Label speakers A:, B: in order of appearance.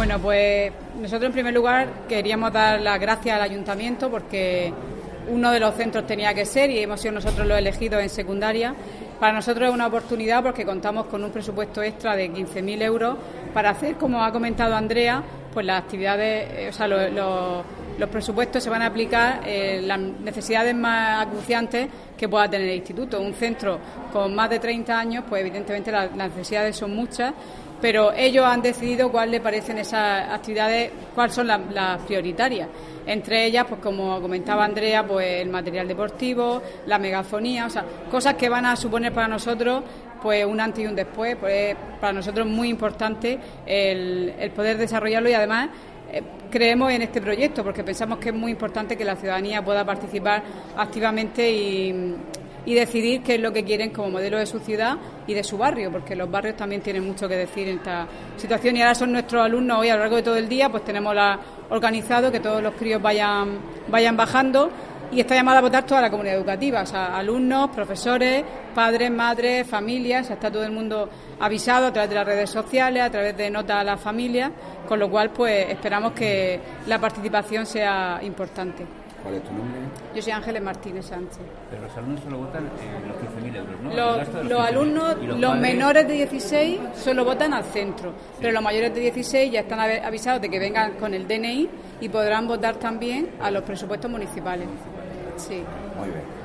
A: Bueno, pues nosotros en primer lugar queríamos dar las gracias al ayuntamiento porque uno de los centros tenía que ser y hemos sido nosotros los elegidos en secundaria. Para nosotros es una oportunidad porque contamos con un presupuesto extra de 15.000 euros para hacer, como ha comentado Andrea, pues las actividades, o sea, los presupuestos se van a aplicar las necesidades más acuciantes que pueda tener el instituto. Un centro con más de 30 años, pues evidentemente las necesidades son muchas, pero ellos han decidido cuál le parecen esas actividades, cuáles son las prioritarias. Entre ellas, pues como comentaba Andrea, pues el material deportivo, la megafonía, o sea, cosas que van a suponer para nosotros pues un antes y un después. Pues para nosotros es muy importante el poder desarrollarlo y además creemos en este proyecto porque pensamos que es muy importante que la ciudadanía pueda participar activamente y decidir qué es lo que quieren como modelo de su ciudad y de su barrio, porque los barrios también tienen mucho que decir en esta situación y ahora son nuestros alumnos. Hoy a lo largo de todo el día pues tenemos organizado que todos los críos vayan bajando y está llamada a votar toda la comunidad educativa, o sea, alumnos, profesores, padres, madres, familias, está todo el mundo avisado a través de las redes sociales, a través de notas a las familias, con lo cual pues esperamos que la participación sea importante.
B: ¿Cuál es tu nombre?
A: Yo soy Ángeles Martínez Sánchez.
C: Pero los alumnos solo votan los 15.000 euros, ¿no?
A: Los alumnos, los menores de 16 solo votan al centro, sí. Pero los mayores de 16 ya están avisados de que vengan con el DNI y podrán votar también a los presupuestos municipales. Sí.
B: Muy bien.